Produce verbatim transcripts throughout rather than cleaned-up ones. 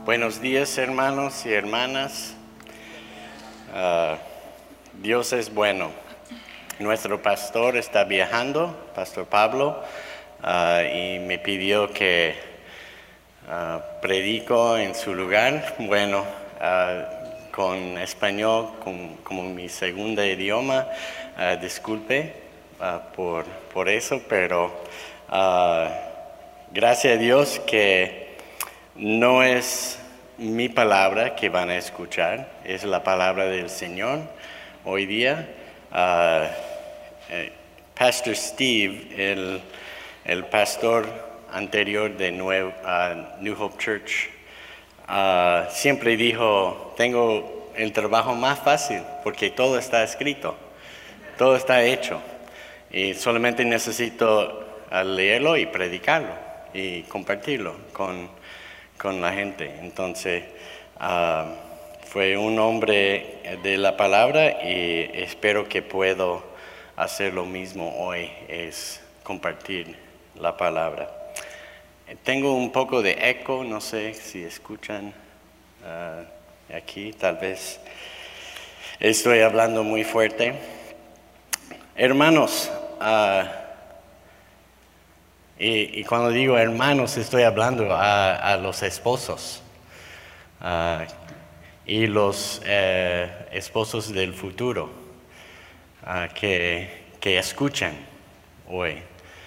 Buenos días, hermanos y hermanas. Uh, Dios es bueno. Nuestro pastor está viajando, Pastor Pablo, uh, y me pidió que uh, predico en su lugar. Bueno, uh, con español con, como mi segundo idioma. Uh, disculpe uh, por, por eso, pero uh, gracias a Dios que no es mi palabra que van a escuchar, es la palabra del Señor. Hoy día, uh, eh, Pastor Steve, el, el pastor anterior de New, uh, New Hope Church, uh, siempre dijo, tengo el trabajo más fácil porque todo está escrito, todo está hecho y solamente necesito uh, leerlo y predicarlo y compartirlo con con la gente. Entonces, uh, fue un hombre de la palabra y espero que puedo hacer lo mismo hoy, es compartir la palabra. Tengo un poco de eco, no sé si escuchan uh, aquí, tal vez estoy hablando muy fuerte. Hermanos, uh, Y, y cuando digo hermanos, estoy hablando a, a los esposos uh, y los eh, esposos del futuro uh, que, que escuchan hoy.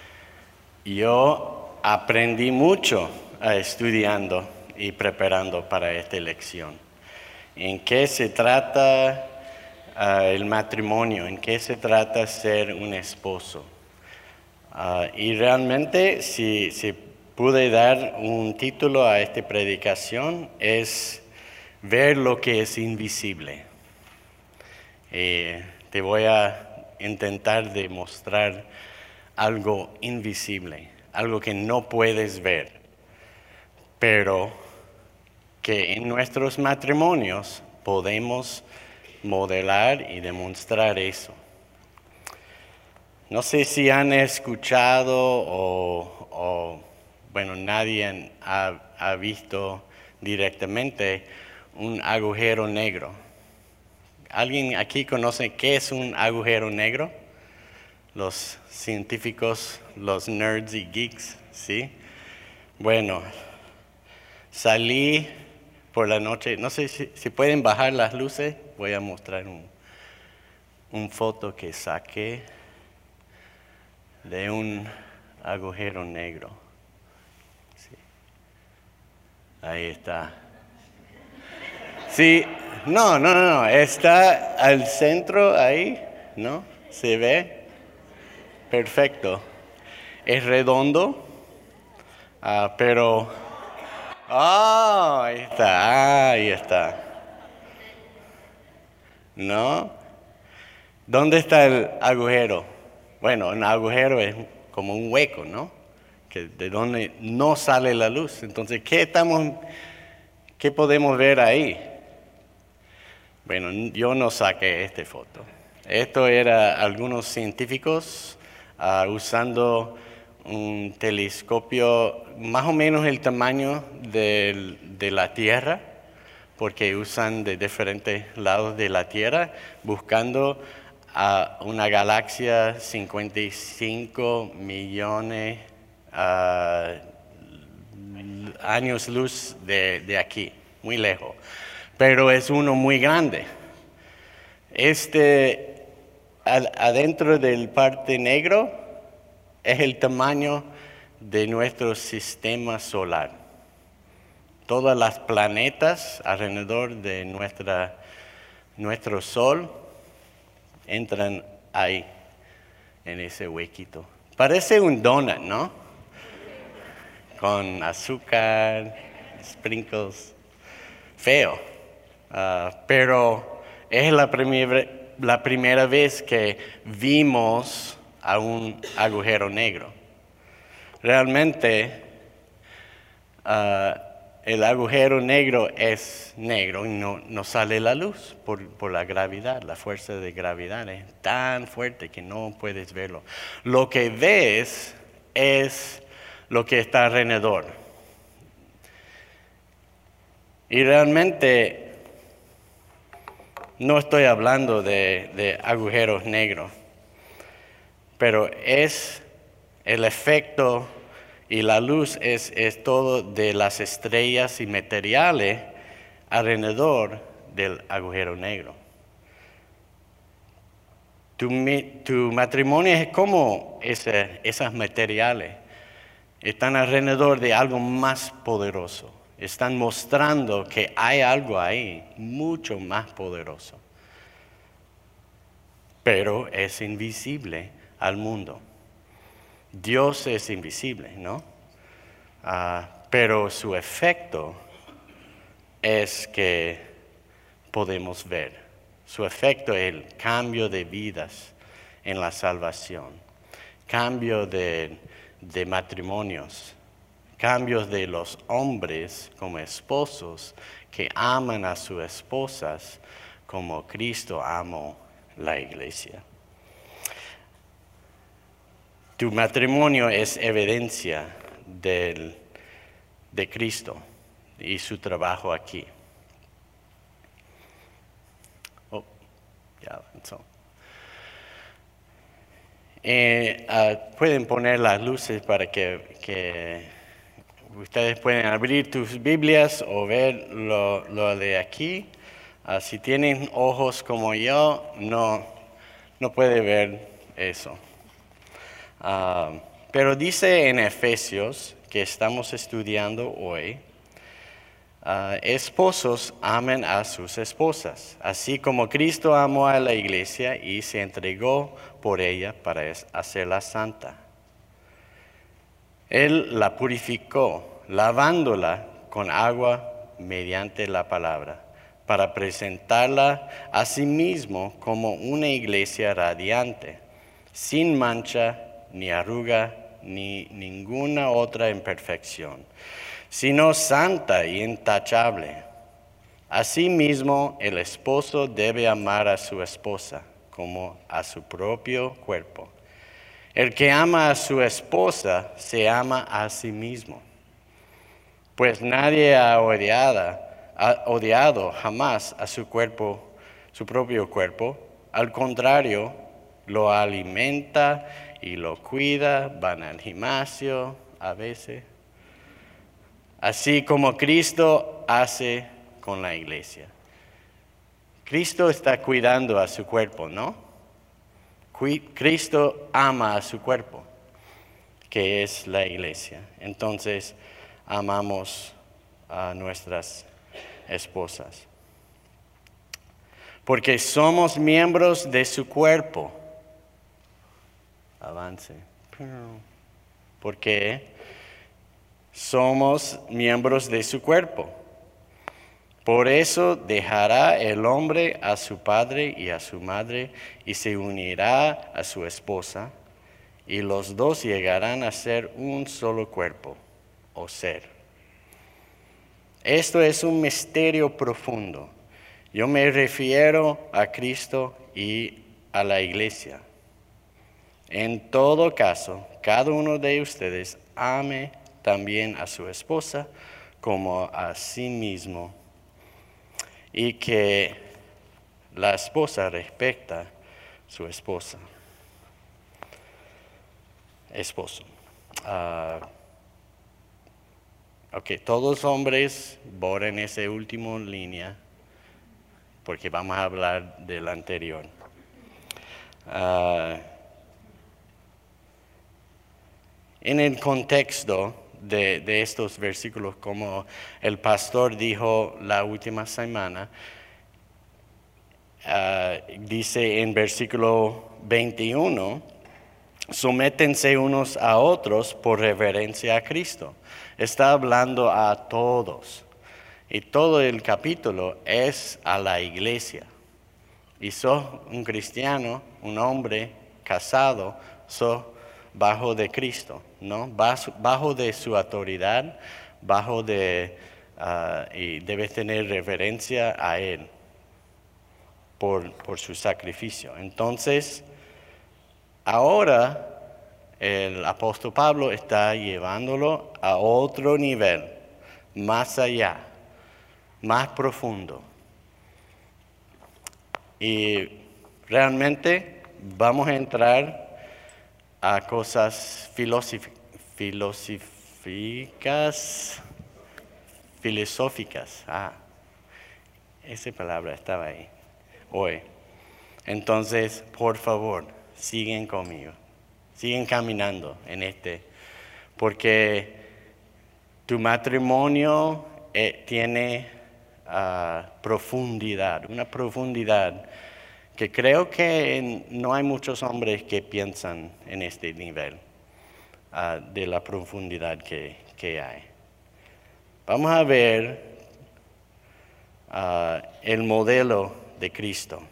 Yo aprendí mucho uh, estudiando y preparando para esta lección. ¿En qué se trata uh, el matrimonio? ¿En qué se trata ser un esposo? Uh, y realmente, si, si pude dar un título a esta predicación, es ver lo que es invisible. Eh, te voy a intentar demostrar algo invisible, algo que no puedes ver, pero que en nuestros matrimonios podemos modelar y demostrar eso. No sé si han escuchado o, o bueno, nadie ha, ha visto directamente un agujero negro. ¿Alguien aquí conoce qué es un agujero negro? Los científicos, los nerds y geeks, ¿sí? Bueno, salí por la noche, no sé si, si pueden bajar las luces, voy a mostrar un, un foto que saqué de un agujero negro. Sí. Ahí está. Sí, no, no, no, no, está al centro ahí, ¿no? ¿Se ve? Perfecto. Es redondo, uh, pero... ¡Oh! Ahí está, ahí está. ¿No? ¿Dónde está el agujero? Bueno, un agujero es como un hueco, ¿no? Que de donde no sale la luz. Entonces, ¿qué estamos, qué podemos ver ahí? Bueno, yo no saqué esta foto. Esto era algunos científicos uh, usando un telescopio más o menos el tamaño de, de la Tierra, porque usan de diferentes lados de la Tierra, buscando a una galaxia cincuenta y cinco millones uh, años luz de, de aquí, muy lejos, pero es uno muy grande. Este, al, adentro del parte negro, es el tamaño de nuestro sistema solar. Todas las planetas alrededor de nuestra, nuestro Sol entran ahí, en ese huequito. Parece un donut, ¿no? Con azúcar, sprinkles, feo. Uh, pero es la, primer, la primera vez que vimos a un agujero negro. Realmente, uh, el agujero negro es negro y no, no sale la luz por, por la gravedad, la fuerza de gravedad es tan fuerte que no puedes verlo. Lo que ves es lo que está alrededor. Y realmente no estoy hablando de, de agujeros negros, pero es el efecto y la luz es, es todo de las estrellas y materiales alrededor del agujero negro. Tu, tu matrimonio es como ese, esos materiales. Están alrededor de algo más poderoso. Están mostrando que hay algo ahí mucho más poderoso. Pero es invisible al mundo. Dios es invisible, ¿no? Uh, pero su efecto es que podemos ver. Su efecto es el cambio de vidas en la salvación, cambio de, de matrimonios, cambios de los hombres como esposos que aman a sus esposas como Cristo amó la iglesia. Tu matrimonio es evidencia del, de Cristo y su trabajo aquí. Oh, ya avanzó. Eh, uh, pueden poner las luces para que, que ustedes pueden abrir tus Biblias o ver lo, lo de aquí. Uh, si tienen ojos como yo, no, no puede ver eso. Uh, pero dice en Efesios, que estamos estudiando hoy, uh, esposos amen a sus esposas, así como Cristo amó a la iglesia y se entregó por ella para hacerla santa. Él la purificó, lavándola con agua mediante la palabra, para presentarla a sí mismo como una iglesia radiante, sin mancha, ni arruga, ni ninguna otra imperfección, sino santa y intachable. Asimismo, el esposo debe amar a su esposa como a su propio cuerpo. El que ama a su esposa se ama a sí mismo, pues nadie ha odiado, ha odiado jamás a su cuerpo, su propio cuerpo. Al contrario, lo alimenta y lo cuida, van al gimnasio a veces, así como Cristo hace con la iglesia. Cristo está cuidando a su cuerpo, ¿no? Cristo ama a su cuerpo, que es la iglesia. Entonces, amamos a nuestras esposas. Porque somos miembros de su cuerpo. Avance. Porque somos miembros de su cuerpo. Por eso dejará el hombre a su padre y a su madre y se unirá a su esposa, y los dos llegarán a ser un solo cuerpo o ser. Esto es un misterio profundo. Yo me refiero a Cristo y a la iglesia. En todo caso, cada uno de ustedes ame también a su esposa como a sí mismo, y que la esposa respeta a su esposa. Esposo. Uh, ok, todos los hombres borren esa última línea porque vamos a hablar del anterior. Uh, en el contexto De, de estos versículos, como el pastor dijo la última semana, uh, dice en versículo veintiuno, sométense unos a otros por reverencia a Cristo. Está hablando a todos. Y todo el capítulo es a la iglesia. Y sos un cristiano, un hombre casado, sos bajo de Cristo, ¿no? Bajo de su autoridad, bajo de, uh, y debes tener reverencia a Él por, por su sacrificio. Entonces, ahora el apóstol Pablo está llevándolo a otro nivel, más allá. más profundo. Y realmente vamos a entrar a cosas filosóficas, filosóficas, filosóficas. Ah, esa palabra estaba ahí hoy. Entonces, por favor, siguen conmigo, siguen caminando en este, porque tu matrimonio eh, tiene uh, profundidad, una profundidad que creo que no hay muchos hombres que piensan en este nivel uh, de la profundidad que, que hay. Vamos a ver uh, el modelo de Cristo.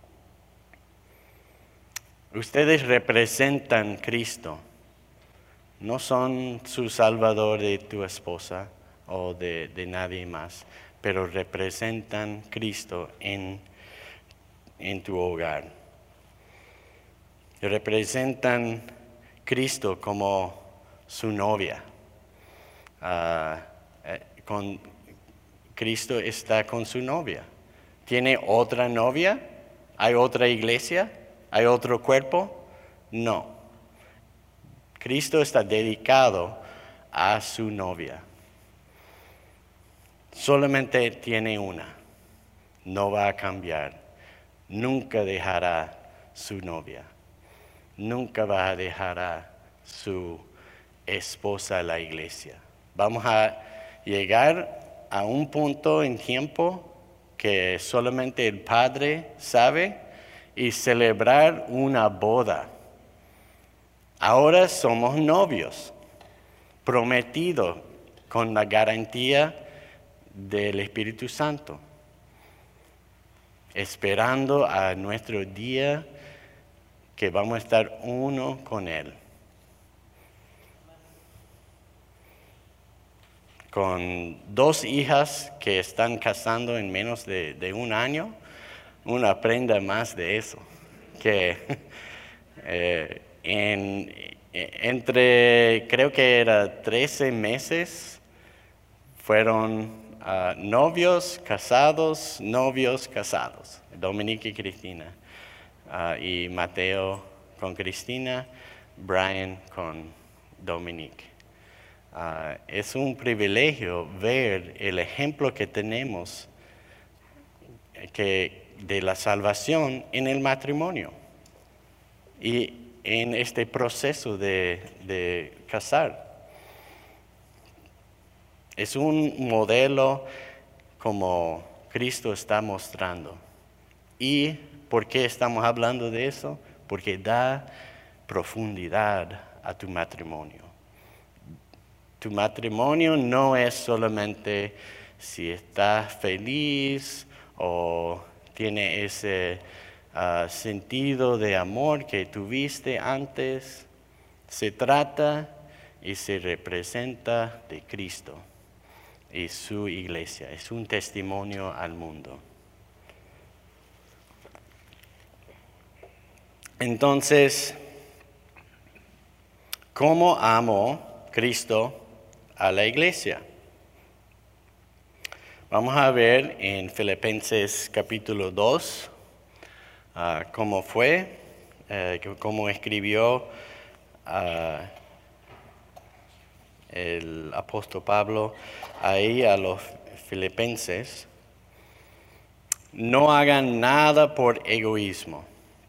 Ustedes representan Cristo, no son su salvador de tu esposa o de, de nadie más, pero representan Cristo en, en tu hogar. Representan Cristo como su novia. Uh, eh, con, Cristo está con su novia. ¿Tiene otra novia? ¿Hay otra iglesia? ¿Hay otro cuerpo? No. Cristo está dedicado a su novia. Solamente tiene una. No va a cambiar. Nunca dejará su novia. Nunca va a dejar a su esposa a la iglesia. Vamos a llegar a un punto en tiempo que solamente el Padre sabe y celebrar una boda. Ahora somos novios, prometidos con la garantía del Espíritu Santo, esperando a nuestro día que vamos a estar uno con Él. Con dos hijas que están casando en menos de, de un año, uno aprende más de eso, que eh, en, entre, creo que era trece meses, fueron uh, novios, casados, novios, casados, Dominique y Cristina, uh, y Mateo con Cristina, Brian con Dominique. Uh, es un privilegio ver el ejemplo que tenemos que de la salvación en el matrimonio y en este proceso de, de casar. Es un modelo como Cristo está mostrando. ¿Y por qué estamos hablando de eso? Porque da profundidad a tu matrimonio. Tu matrimonio no es solamente si estás feliz o tiene ese uh, sentido de amor que tuviste antes. Se trata y se representa de Cristo y su iglesia. Es un testimonio al mundo. Entonces, ¿cómo amó Cristo a la iglesia? Vamos a ver en Filipenses capítulo dos uh, cómo fue, uh, cómo escribió uh, el apóstol Pablo ahí a los filipenses. No hagan nada por egoísmo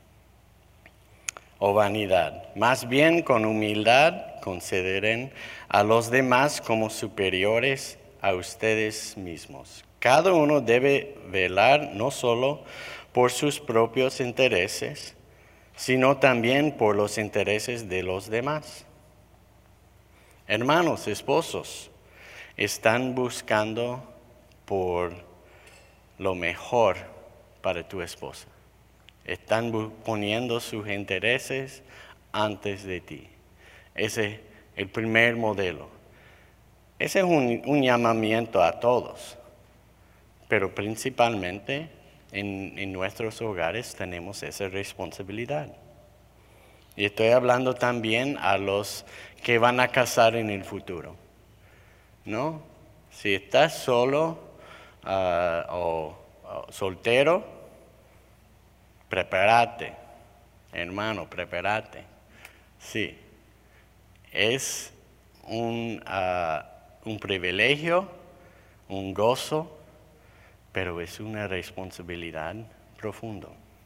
o vanidad, más bien con humildad consideren a los demás como superiores a ustedes mismos. Cada uno debe velar no solo por sus propios intereses, sino también por los intereses de los demás. Hermanos, esposos, están buscando por lo mejor para tu esposa. Están poniendo sus intereses antes de ti. Ese es el primer modelo. Ese es un, un llamamiento a todos, pero principalmente en, en nuestros hogares tenemos esa responsabilidad. Y estoy hablando también a los que van a casar en el futuro, ¿no? Si estás solo, ah, o, o soltero, prepárate, hermano, prepárate. Sí, es un, ah, un privilegio, un gozo, pero es una responsabilidad profunda.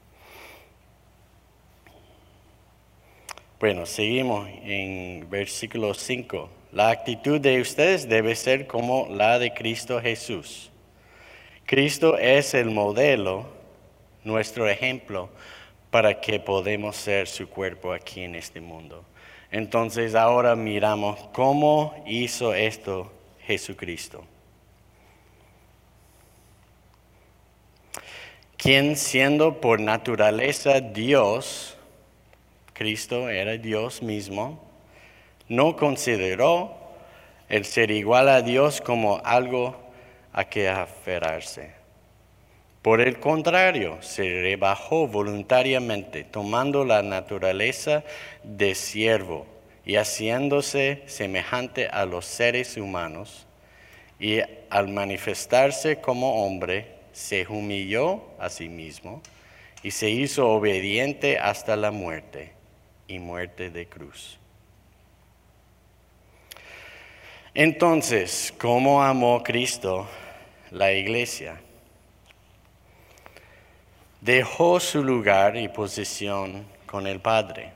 Bueno, seguimos en versículo cinco. La actitud de ustedes debe ser como la de Cristo Jesús. Cristo es el modelo, nuestro ejemplo, para que podamos ser su cuerpo aquí en este mundo. Entonces ahora miramos cómo hizo esto Jesucristo. Quien siendo por naturaleza Dios, Cristo era Dios mismo, no consideró el ser igual a Dios como algo a que aferrarse. Por el contrario, se rebajó voluntariamente, tomando la naturaleza de siervo y haciéndose semejante a los seres humanos, y al manifestarse como hombre, se humilló a sí mismo y se hizo obediente hasta la muerte, y muerte de cruz. Entonces, ¿cómo amó Cristo la iglesia? Dejó su lugar y posición con el Padre.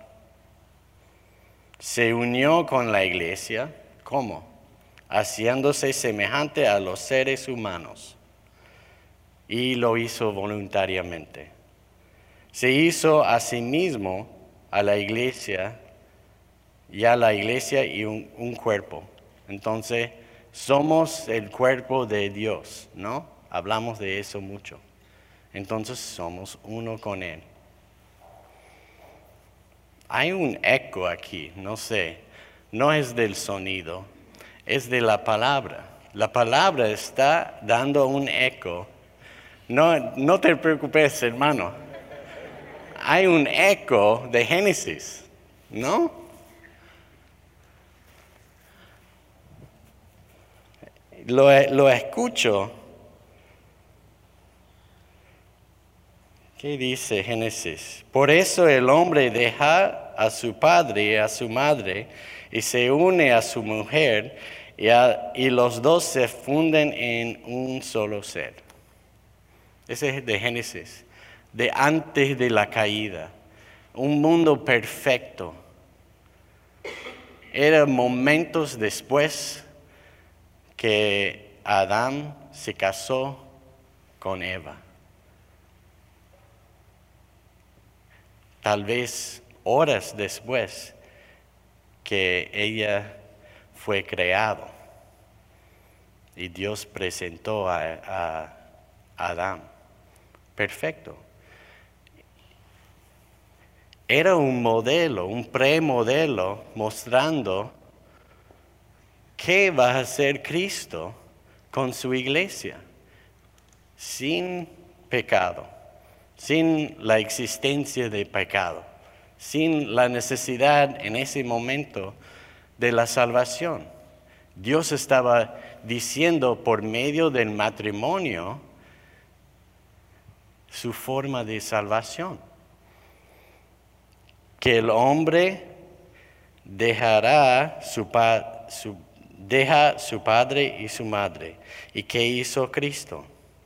Se unió con la iglesia, ¿cómo? Haciéndose semejante a los seres humanos. Y lo hizo voluntariamente. Se hizo a sí mismo, a la iglesia, ya la iglesia y un, un cuerpo. Entonces, somos el cuerpo de Dios, ¿no? Hablamos de eso mucho. Entonces, somos uno con Él. Hay un eco aquí, no sé, no es del sonido, es de la palabra. La palabra está dando un eco. No, no te preocupes, hermano. Hay un eco de Génesis, ¿no? Lo, lo escucho. ¿Qué dice Génesis? Por eso el hombre deja a su padre y a su madre y se une a su mujer y, a, y los dos se funden en un solo ser. Ese es de Génesis, de antes de la caída. Un mundo perfecto. Eran momentos después que Adán se casó con Eva. Tal vez horas después que ella fue creado y Dios presentó a, a Adán. Perfecto. Era un modelo, un premodelo mostrando qué va a hacer Cristo con su iglesia, sin pecado, sin la existencia de pecado, sin la necesidad en ese momento de la salvación. Dios estaba diciendo por medio del matrimonio su forma de salvación. Que el hombre dejará su, pa, su, deja su padre y su madre. ¿Y qué hizo Cristo?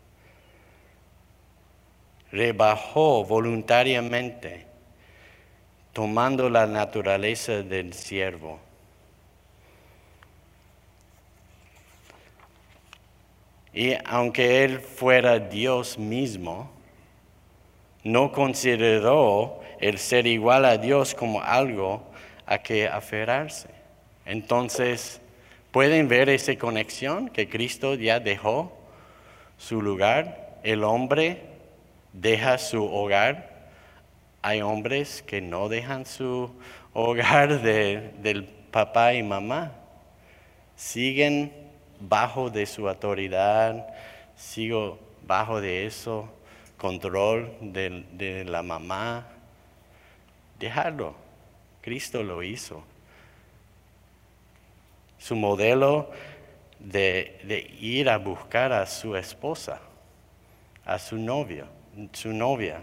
Rebajó voluntariamente, tomando la naturaleza del siervo. Y aunque él fuera Dios mismo, no consideró el ser igual a Dios como algo a que aferrarse. Entonces, ¿pueden ver esa conexión que Cristo ya dejó su lugar? El hombre deja su hogar. Hay hombres que no dejan su hogar de, del papá y mamá. Siguen bajo de su autoridad, sigo bajo de eso, control de, de la mamá. Dejarlo. Cristo lo hizo. Su modelo de, de ir a buscar a su esposa, a su novio, su novia.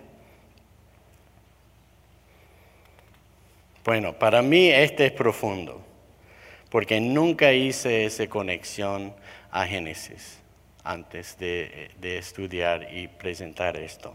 Bueno, para mí este es profundo, porque nunca hice esa conexión a Génesis antes de, de estudiar y presentar esto.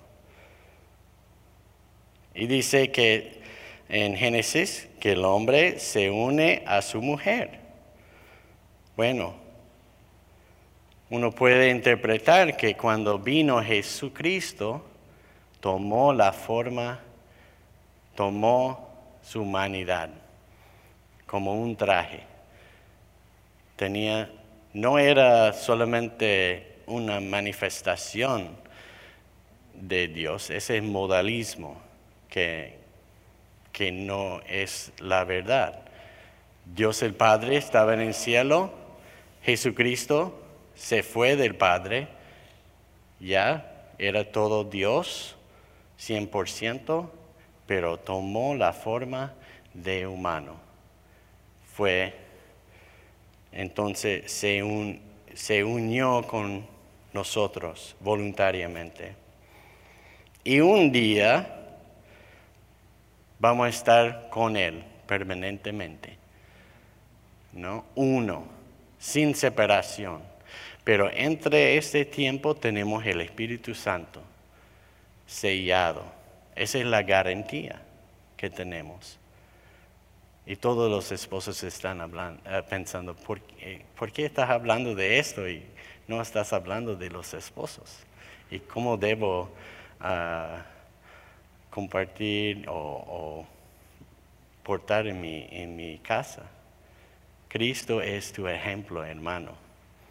Y dice que en Génesis que el hombre se une a su mujer. Bueno, uno puede interpretar que cuando vino Jesucristo, tomó la forma, tomó su humanidad como un traje. Tenía, no era solamente una manifestación de Dios, ese modalismo que, que no es la verdad. Dios el Padre estaba en el cielo, Jesucristo se fue del Padre, ya era todo Dios, cien por ciento, pero tomó la forma de humano. Fue, entonces se, un, se unió con nosotros voluntariamente. Y un día vamos a estar con Él permanentemente, ¿no? Uno, sin separación. Pero entre este tiempo tenemos el Espíritu Santo sellado. Esa es la garantía que tenemos. Y todos los esposos están hablando, uh, pensando, ¿por qué, ¿por qué estás hablando de esto y no estás hablando de los esposos? ¿Y cómo debo uh, compartir o, o portar en mi, en mi casa? Cristo es tu ejemplo, hermano.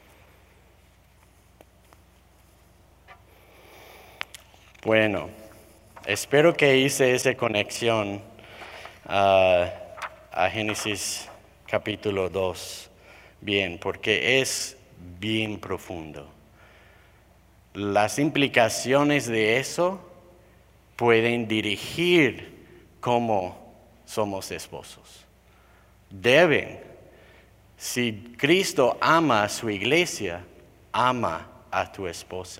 Bueno, espero que hice esa conexión uh, a Génesis capítulo dos bien, porque es bien profundo. Las implicaciones de eso pueden dirigir cómo somos esposos. Deben. Si Cristo ama a su iglesia, ama a tu esposa.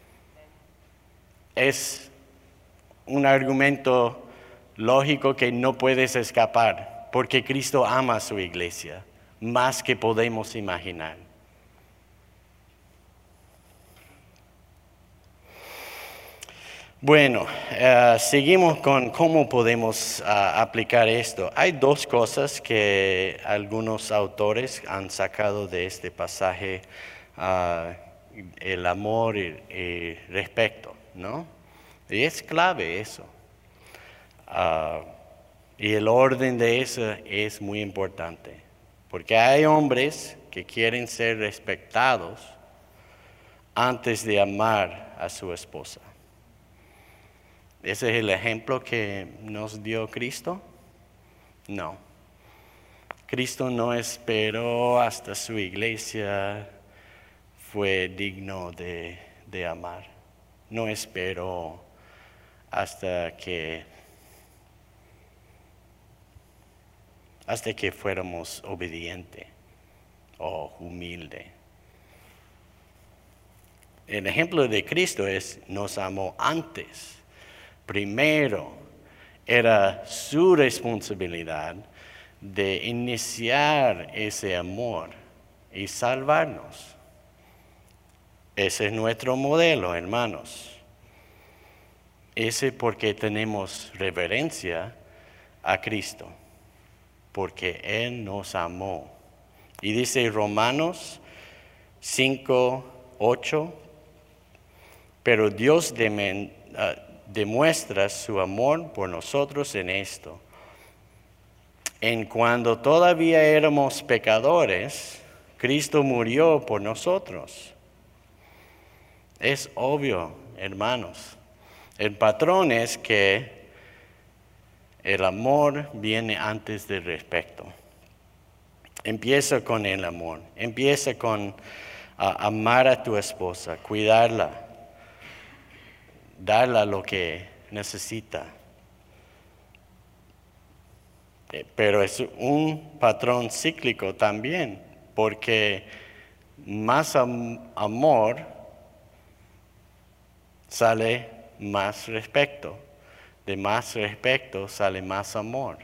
Es un argumento lógico que no puedes escapar, porque Cristo ama a su iglesia, más que podemos imaginar. Bueno, uh, seguimos con cómo podemos uh, aplicar esto. Hay dos cosas que algunos autores han sacado de este pasaje, uh, el amor y, y respeto, ¿no? Y es clave eso. Uh, y el orden de eso es muy importante, porque hay hombres que quieren ser respetados antes de amar a su esposa. ¿Ese es el ejemplo que nos dio Cristo? No. Cristo no esperó hasta su iglesia fue digno de, de amar. No esperó hasta que, hasta que fuéramos obedientes o humildes. El ejemplo de Cristo es, nos amó antes. Primero, era su responsabilidad de iniciar ese amor y salvarnos. Ese es nuestro modelo, hermanos. Ese porque tenemos reverencia a Cristo, porque Él nos amó. Y dice Romanos cinco, ocho, pero Dios de, uh, demuestra su amor por nosotros en esto. En cuando todavía éramos pecadores, Cristo murió por nosotros. Es obvio, hermanos. El patrón es que el amor viene antes del respeto. Empieza con el amor. Empieza con uh, amar a tu esposa, cuidarla, darle lo que necesita. Pero es un patrón cíclico también, porque más am- amor, sale más respeto. De más respeto sale más amor.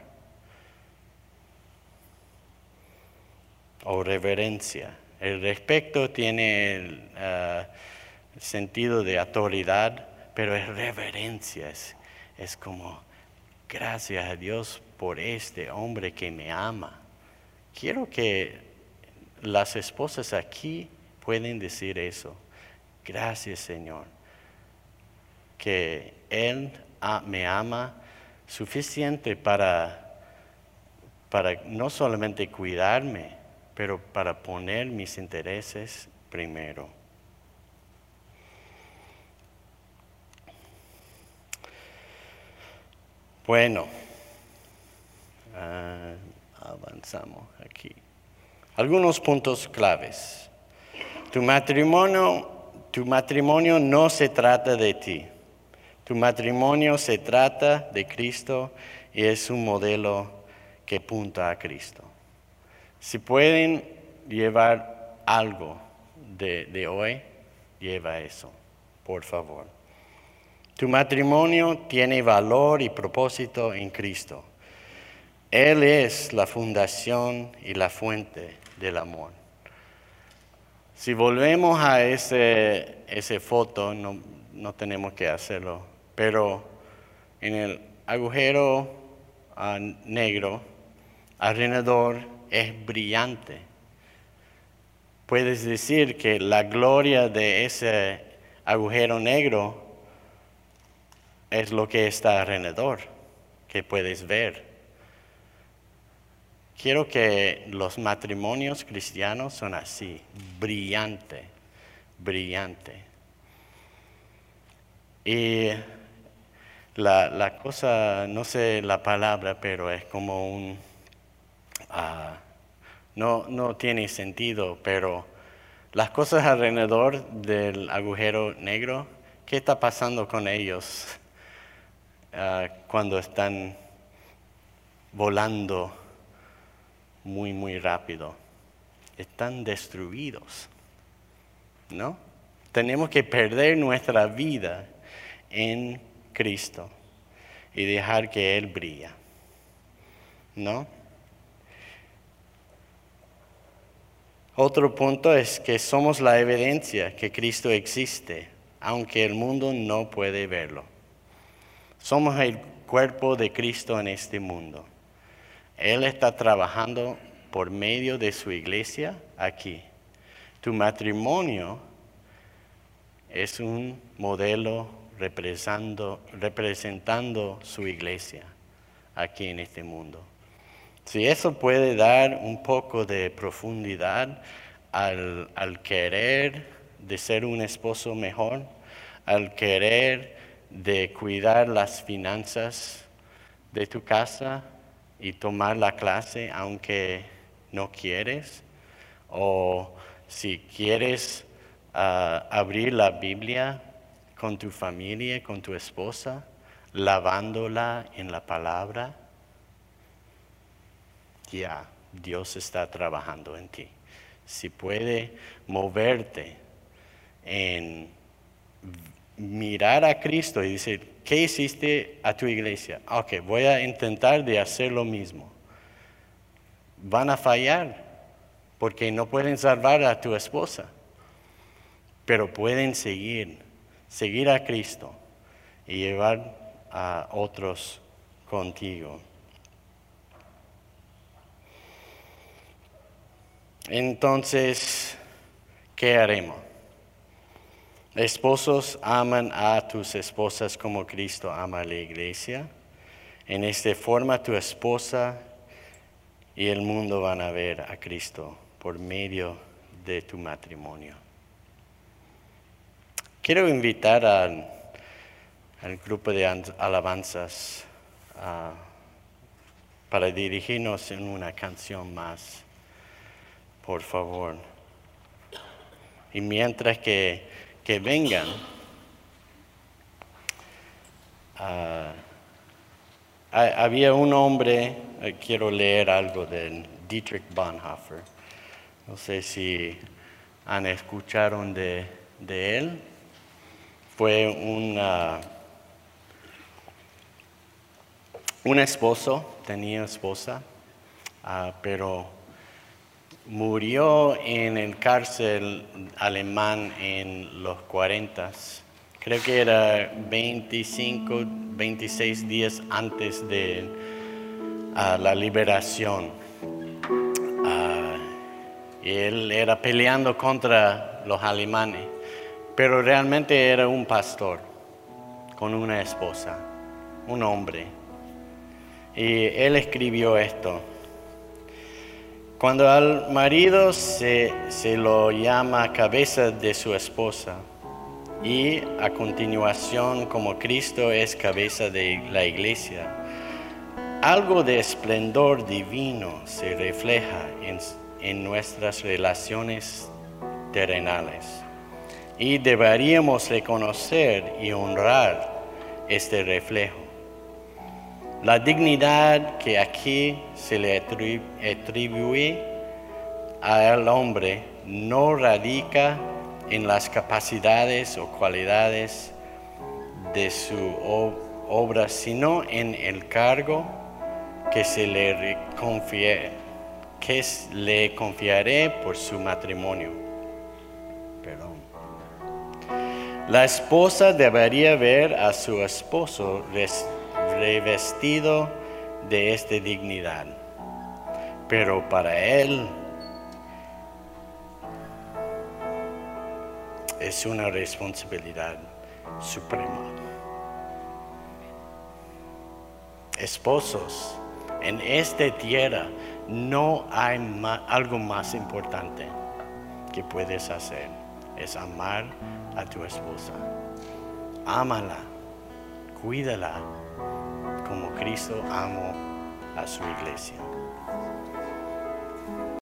O reverencia. El respeto tiene el uh, sentido de autoridad, pero es reverencia. Es, es como, gracias a Dios por este hombre que me ama. Quiero que las esposas aquí pueden decir eso. Gracias, Señor, que Él me ama suficiente para, para no solamente cuidarme, pero para poner mis intereses primero. Bueno, uh, avanzamos aquí. Algunos puntos claves. Tu matrimonio, tu matrimonio no se trata de ti. Tu matrimonio se trata de Cristo y es un modelo que apunta a Cristo. Si pueden llevar algo de, de hoy, lleva eso, por favor. Tu matrimonio tiene valor y propósito en Cristo. Él es la fundación y la fuente del amor. Si volvemos a ese, esa foto, no, no tenemos que hacerlo, pero en el agujero uh, negro, alrededor es brillante. Puedes decir que la gloria de ese agujero negro es lo que está alrededor, que puedes ver. Quiero que los matrimonios cristianos son así, brillante, brillante. Y la, la cosa, no sé la palabra, pero es como un, uh, no, no tiene sentido, pero las cosas alrededor del agujero negro, ¿qué está pasando con ellos uh, cuando están volando muy, muy rápido? Están destruidos, ¿no? Tenemos que perder nuestra vida en Cristo y dejar que Él brille, ¿no? Otro punto es que somos la evidencia que Cristo existe, aunque el mundo no puede verlo. Somos el cuerpo de Cristo en este mundo. Él está trabajando por medio de su iglesia aquí. Tu matrimonio es un modelo representando, representando su iglesia aquí en este mundo. Si eso puede dar un poco de profundidad al, al querer de ser un esposo mejor, al querer de cuidar las finanzas de tu casa y tomar la clase aunque no quieres, o si quieres uh, abrir la Biblia con tu familia, con tu esposa, lavándola en la palabra, ya Dios está trabajando en ti. Si puede moverte en mirar a Cristo y decir, ¿qué hiciste a tu iglesia? Ok, voy a intentar de hacer lo mismo. Van a fallar porque no pueden salvar a tu esposa, pero pueden seguir, seguir a Cristo y llevar a otros contigo. Entonces, ¿qué haremos? Esposos, aman a tus esposas como Cristo ama a la iglesia. En esta forma tu esposa y el mundo van a ver a Cristo por medio de tu matrimonio. Quiero invitar al, al grupo de alabanzas uh, para dirigirnos en una canción más, por favor. Y mientras que, que vengan, uh, había un hombre, eh, quiero leer algo de Dietrich Bonhoeffer. No sé si han escuchado de, de él. Fue una, un esposo, tenía esposa, uh, pero murió en el cárcel alemán en los cuarentas. Creo que era veinticinco, veintiséis días antes de uh, la liberación. Uh, y él era peleando contra los alemanes, pero realmente era un pastor con una esposa, un hombre. Y él escribió esto. Cuando al marido se, se lo llama cabeza de su esposa, y a continuación como Cristo es cabeza de la iglesia, algo de esplendor divino se refleja en, en nuestras relaciones terrenales. Y deberíamos reconocer y honrar este reflejo. La dignidad que aquí se le atribuye al hombre no radica en las capacidades o cualidades de su obra, sino en el cargo que se le confie, que le confiaré por su matrimonio. Perdón. La esposa debería ver a su esposo revestido de esta dignidad, pero para él es una responsabilidad suprema. Esposos, en esta tierra no hay ma- algo más importante que puedes hacer, es amar a tu esposa. Ámala, cuídala como Cristo amó a su iglesia.